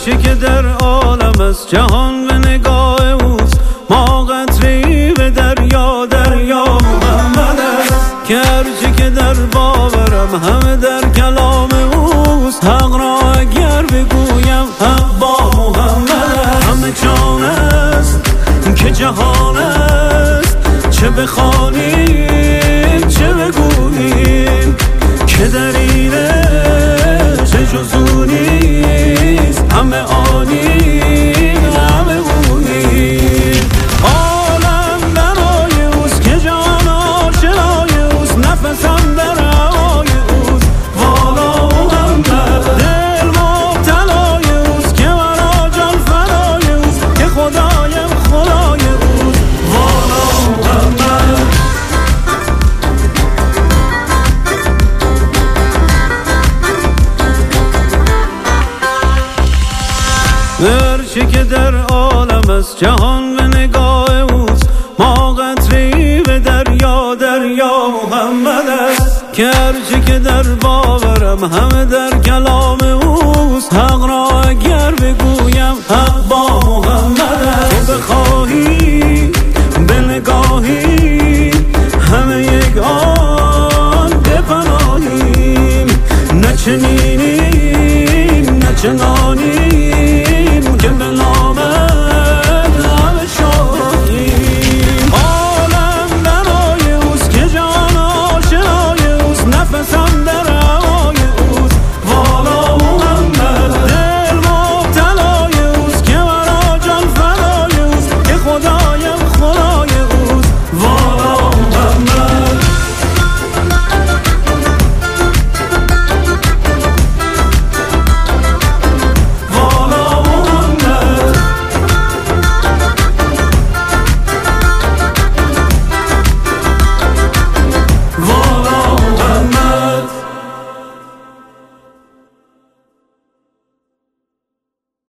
هرچی که در عالم است جهان به نگاه اوست، ما قطره‌ای به دریا، دریا محمد است که هرچی که در باورم همه در کلام اوست، حق را اگر بگویم حق با محمد است. همه جان است که جهان است، چه بخوانیم چه بگوییم که در اینه چه جز او نیست، همه آنیم همه اونیم. عالم برای اوست که جان آشنای اوست، نفسم در هوای اوست والا محمد. دل مبتلای اوست که مرا جان فدای اوست، که خدایم خدای اوست والا محمد. هرچی که در عالم است جهان به نگاه اوست، ما قطره‌ای به دریا، دریا محمد است که هرچی که در باورم همه در کلام اوست، حق را اگر بگویم حق با محمد است. تو بخواهی به نگاهی همه یک آن بپناهیم، نه چنینیم نه چنان